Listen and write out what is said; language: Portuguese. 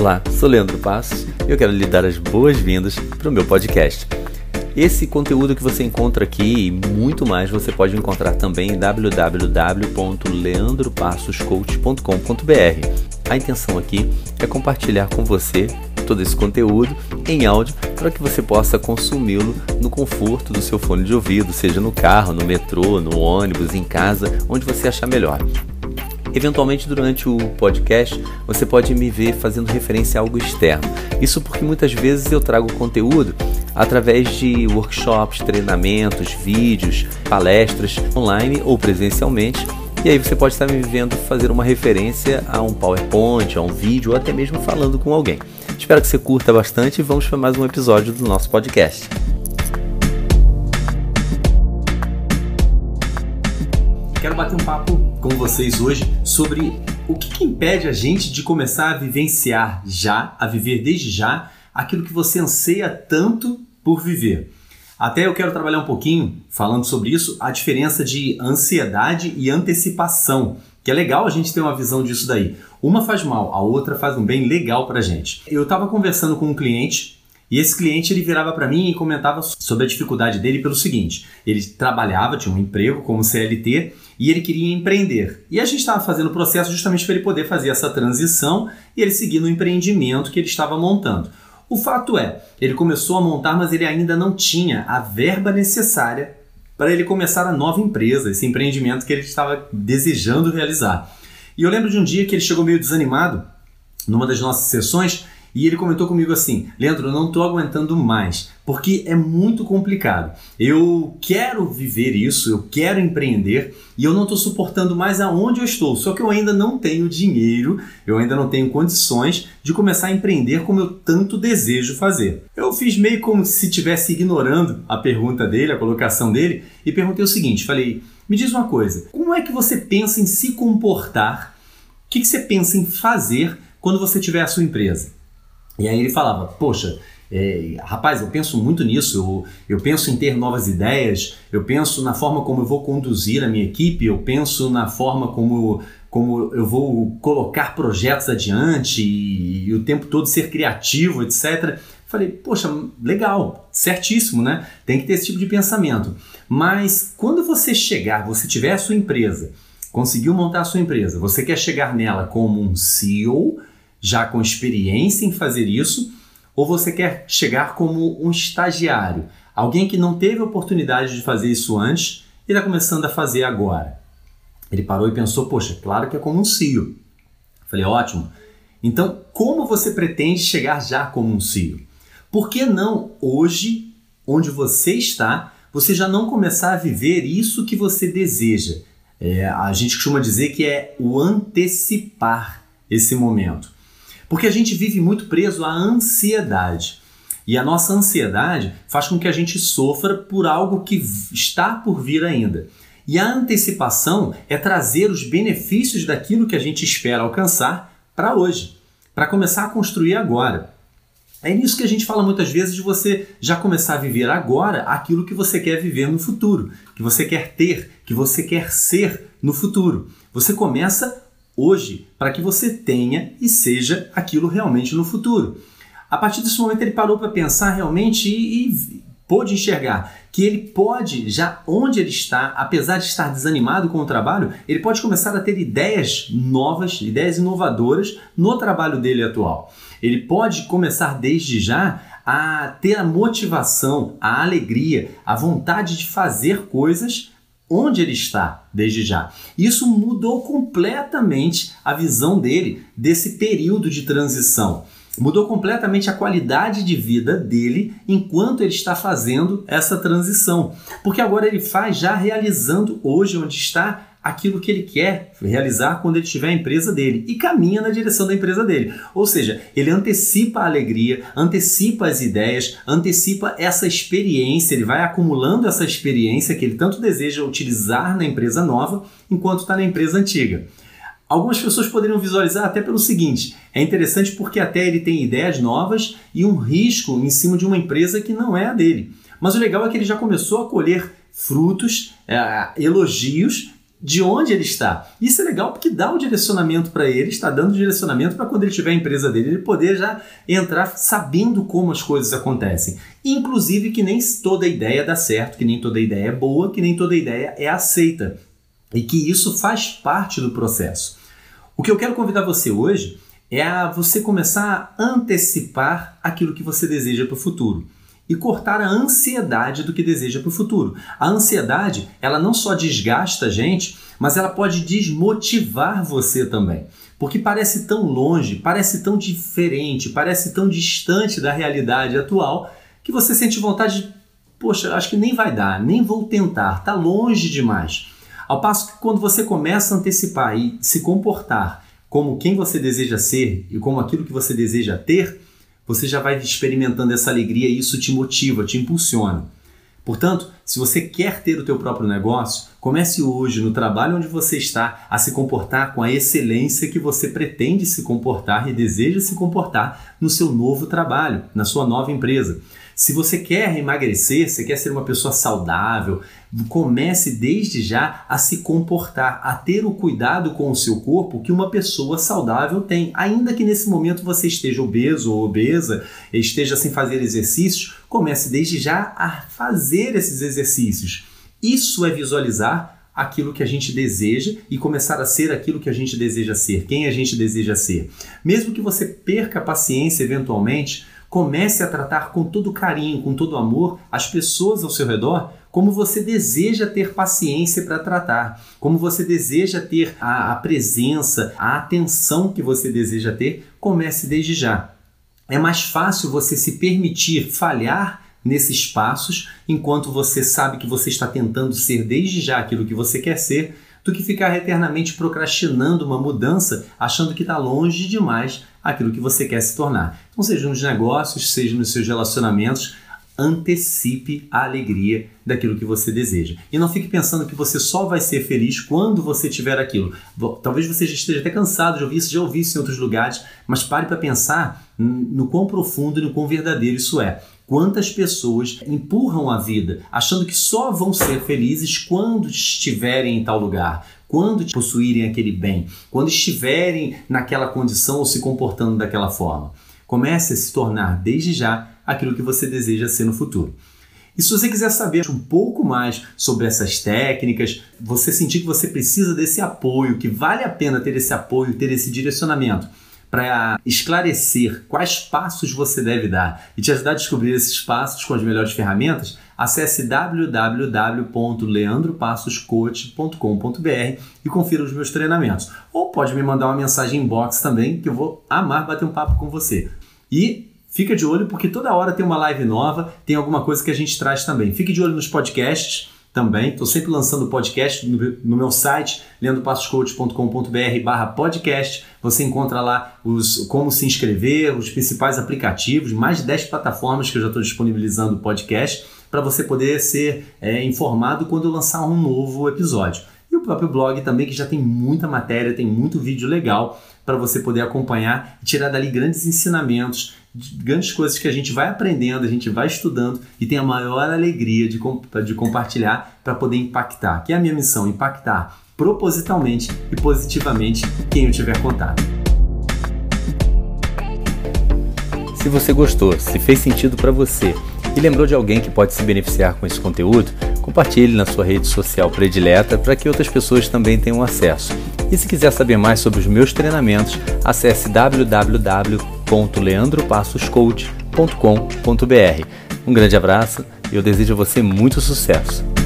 Olá, sou Leandro Passos e eu quero lhe dar as boas-vindas para o meu podcast. Esse conteúdo que você encontra aqui e muito mais você pode encontrar também em www.leandropassoscoach.com.br. A intenção aqui é compartilhar com você todo esse conteúdo em áudio para que você possa consumi-lo no conforto do seu fone de ouvido, seja no carro, no metrô, no ônibus, em casa, onde você achar melhor. Eventualmente, durante o podcast, você pode me ver fazendo referência a algo externo. Isso porque muitas vezes eu trago conteúdo através de workshops, treinamentos, vídeos, palestras online ou presencialmente. E aí você pode estar me vendo fazer uma referência a um PowerPoint, a um vídeo ou até mesmo falando com alguém. Espero que você curta bastante e vamos para mais um episódio do nosso podcast. Quero bater um papo com vocês hoje sobre o que impede a gente de começar a vivenciar já, a viver desde já, aquilo que você anseia tanto por viver. Até eu quero trabalhar um pouquinho falando sobre isso, a diferença de ansiedade e antecipação, que é legal a gente ter uma visão disso daí. Uma faz mal, a outra faz um bem legal pra gente. Eu estava conversando com um cliente e esse cliente ele virava para mim e comentava sobre a dificuldade dele pelo seguinte: ele trabalhava, tinha um emprego como CLT e ele queria empreender. E a gente estava fazendo o processo justamente para ele poder fazer essa transição e ele seguir no empreendimento que ele estava montando. O fato é, ele começou a montar, mas ele ainda não tinha a verba necessária para ele começar a nova empresa, esse empreendimento que ele estava desejando realizar. E eu lembro de um dia que ele chegou meio desanimado numa das nossas sessões e ele comentou comigo assim: Leandro, eu não estou aguentando mais, porque é muito complicado. Eu quero viver isso, eu quero empreender e eu não estou suportando mais aonde eu estou. Só que eu ainda não tenho dinheiro, eu ainda não tenho condições de começar a empreender como eu tanto desejo fazer. Eu fiz meio como se estivesse ignorando a pergunta dele, a colocação dele, e perguntei o seguinte, falei: me diz uma coisa, como é que você pensa em se comportar? O que você pensa em fazer quando você tiver a sua empresa? E aí ele falava: poxa, rapaz, eu penso muito nisso, eu penso em ter novas ideias, eu penso na forma como eu vou conduzir a minha equipe, eu penso na forma como eu vou colocar projetos adiante e o tempo todo ser criativo, etc. Falei: poxa, legal, certíssimo, né? Tem que ter esse tipo de pensamento. Mas quando você tiver a sua empresa, conseguiu montar a sua empresa, você quer chegar nela como um CEO, já com experiência em fazer isso, ou você quer chegar como um estagiário, alguém que não teve oportunidade de fazer isso antes e está começando a fazer agora? Ele parou e pensou: poxa, claro que é como um CEO. Falei: ótimo. Então, como você pretende chegar já como um CEO? Por que não hoje, onde você está, você já não começar a viver isso que você deseja? A gente costuma dizer que é o antecipar esse momento. Porque a gente vive muito preso à ansiedade. E a nossa ansiedade faz com que a gente sofra por algo que está por vir ainda. E a antecipação é trazer os benefícios daquilo que a gente espera alcançar para hoje, para começar a construir agora. É nisso que a gente fala muitas vezes de você já começar a viver agora aquilo que você quer viver no futuro, que você quer ter, que você quer ser no futuro. Você começa hoje, para que você tenha e seja aquilo realmente no futuro. A partir desse momento ele parou para pensar realmente e pôde enxergar que ele pode, já onde ele está, apesar de estar desanimado com o trabalho, ele pode começar a ter ideias novas, ideias inovadoras no trabalho dele atual. Ele pode começar desde já a ter a motivação, a alegria, a vontade de fazer coisas onde ele está desde já. Isso mudou completamente a visão dele desse período de transição. Mudou completamente a qualidade de vida dele enquanto ele está fazendo essa transição. Porque agora ele faz já realizando hoje onde está aquilo que ele quer realizar quando ele tiver a empresa dele e caminha na direção da empresa dele. Ou seja, ele antecipa a alegria, antecipa as ideias, antecipa essa experiência, ele vai acumulando essa experiência que ele tanto deseja utilizar na empresa nova enquanto está na empresa antiga. Algumas pessoas poderiam visualizar até pelo seguinte: é interessante porque até ele tem ideias novas e um risco em cima de uma empresa que não é a dele. Mas o legal é que ele já começou a colher frutos, elogios de onde ele está. Isso é legal porque dá o direcionamento para ele, está dando direcionamento para quando ele tiver a empresa dele, ele poder já entrar sabendo como as coisas acontecem. Inclusive que nem toda ideia dá certo, que nem toda ideia é boa, que nem toda ideia é aceita. E que isso faz parte do processo. O que eu quero convidar você hoje é a você começar a antecipar aquilo que você deseja para o futuro. E cortar a ansiedade do que deseja para o futuro. A ansiedade, ela não só desgasta a gente, mas ela pode desmotivar você também. Porque parece tão longe, parece tão diferente, parece tão distante da realidade atual, que você sente vontade de, poxa, acho que nem vai dar, nem vou tentar, está longe demais. Ao passo que quando você começa a antecipar e se comportar como quem você deseja ser e como aquilo que você deseja ter, você já vai experimentando essa alegria e isso te motiva, te impulsiona. Portanto, se você quer ter o teu próprio negócio, comece hoje no trabalho onde você está a se comportar com a excelência que você pretende se comportar e deseja se comportar no seu novo trabalho, na sua nova empresa. Se você quer emagrecer, você quer ser uma pessoa saudável, comece desde já a se comportar, a ter o cuidado com o seu corpo que uma pessoa saudável tem. Ainda que nesse momento você esteja obeso ou obesa, esteja sem fazer exercícios, comece desde já a fazer esses exercícios. Isso é visualizar aquilo que a gente deseja e começar a ser aquilo que a gente deseja ser, quem a gente deseja ser. Mesmo que você perca a paciência eventualmente, comece a tratar com todo carinho, com todo amor, as pessoas ao seu redor, como você deseja ter paciência para tratar, como você deseja ter a presença, a atenção que você deseja ter, comece desde já. É mais fácil você se permitir falhar nesses passos, enquanto você sabe que você está tentando ser desde já aquilo que você quer ser, do que ficar eternamente procrastinando uma mudança, achando que está longe demais aquilo que você quer se tornar. Então, seja nos negócios, seja nos seus relacionamentos, antecipe a alegria daquilo que você deseja. E não fique pensando que você só vai ser feliz quando você tiver aquilo. Talvez você já esteja até cansado de ouvir isso, já ouvi isso em outros lugares, mas pare para pensar no quão profundo e no quão verdadeiro isso é. Quantas pessoas empurram a vida achando que só vão ser felizes quando estiverem em tal lugar, quando possuírem aquele bem, quando estiverem naquela condição ou se comportando daquela forma. Comece a se tornar desde já aquilo que você deseja ser no futuro. E se você quiser saber um pouco mais sobre essas técnicas, você sentir que você precisa desse apoio, que vale a pena ter esse apoio, ter esse direcionamento, para esclarecer quais passos você deve dar e te ajudar a descobrir esses passos com as melhores ferramentas, acesse www.leandropassoscoach.com.br e confira os meus treinamentos. Ou pode me mandar uma mensagem inbox também, que eu vou amar bater um papo com você. E fica de olho porque toda hora tem uma live nova, tem alguma coisa que a gente traz também. Fique de olho nos podcasts também, estou sempre lançando podcast no meu site, leandropassoscoach.com.br/podcast. Você encontra lá como se inscrever, os principais aplicativos, mais de 10 plataformas que eu já estou disponibilizando o podcast, para você poder ser informado quando eu lançar um novo episódio. E o próprio blog também, que já tem muita matéria, tem muito vídeo legal para você poder acompanhar e tirar dali grandes ensinamentos, grandes coisas que a gente vai aprendendo, a gente vai estudando e tem a maior alegria de compartilhar para poder impactar, que é a minha missão, impactar propositalmente e positivamente quem eu tiver contato. Se você gostou, se fez sentido para você e lembrou de alguém que pode se beneficiar com esse conteúdo, compartilhe na sua rede social predileta para que outras pessoas também tenham acesso. E se quiser saber mais sobre os meus treinamentos, acesse www.leandropassoscoach.com.br. Um grande abraço e eu desejo a você muito sucesso.